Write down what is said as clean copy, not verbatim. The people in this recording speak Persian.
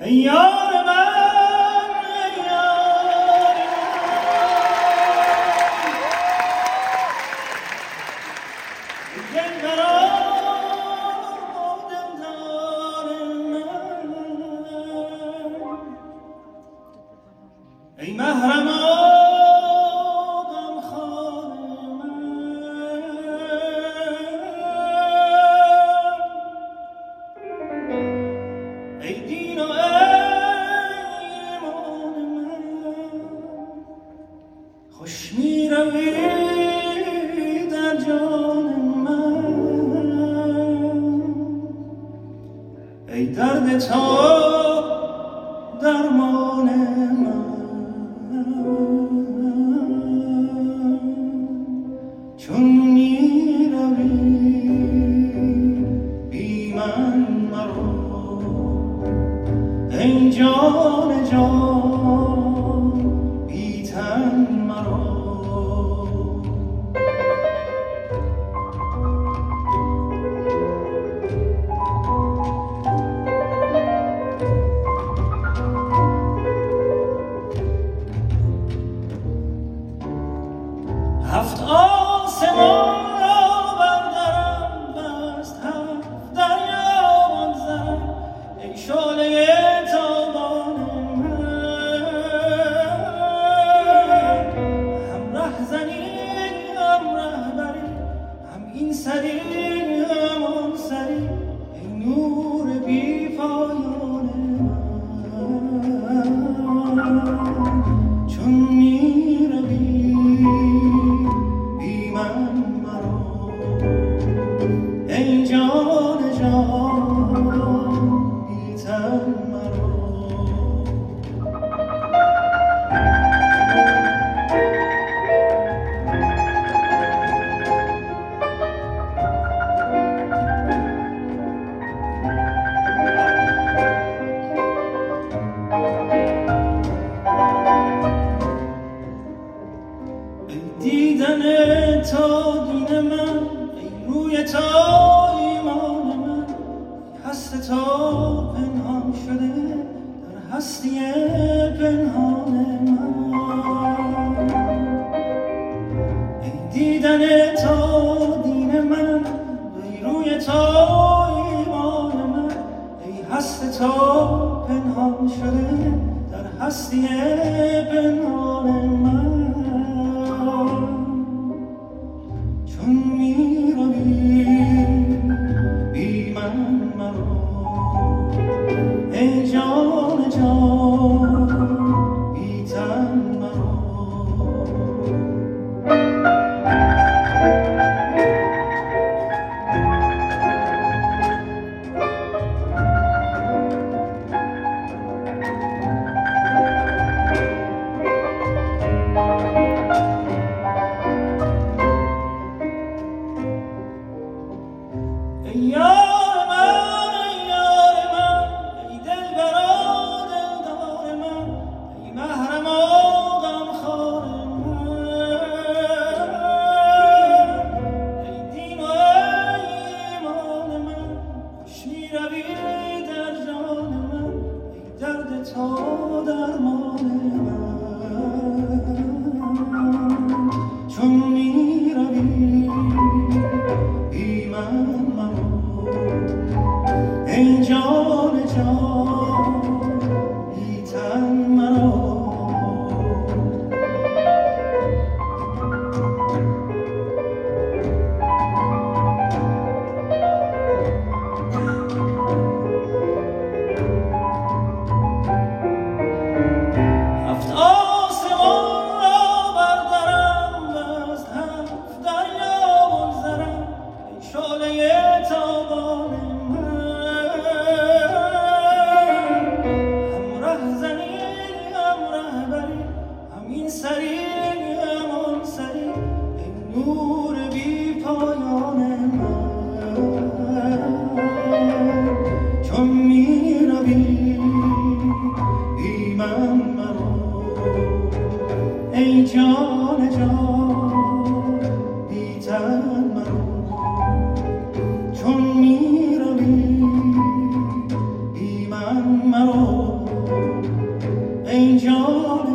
ای یار من ای یار من دلبرا دلدار من ای محرما خوش می روی در جان من ای درد تو درمان من چون می روی بی من مرو ای جان جان بی تن مرو هفت آسمان را بردارم بست هفت دریا بگذرم ای شعله تابان من هم رهزنی هم رهبری هم این سری هم آن سری ای نور بی پایان من چون می روی بی من مرو ای جان جان بی تن مرو دیدن تو دین من ای روی تو ایمان من هست تو پنهان شده در هستی پنهان من ای دیدن تو دین من ای روی تو ایمان من ای هست تو پنهان شده در هستی پنهان من چون می روی بی من مرو ای جان جان بی تن مرو ای یار من ای یار من ای دلبرا دلدار من ای محرما غمخوار من ای دین و ای ایمان من خوش می روی در جان من ای درد تو درمان من چون می روی بی من ای جان جان بی تن مرو هفت آسمان را بردارم بست هفت دریا بگذرم ای شعله تابان سری امان سری ای نور بی پایان من چون می روی بی من مرو ای جان جان بی تن مرو چون می روی بی من من مرو ای جان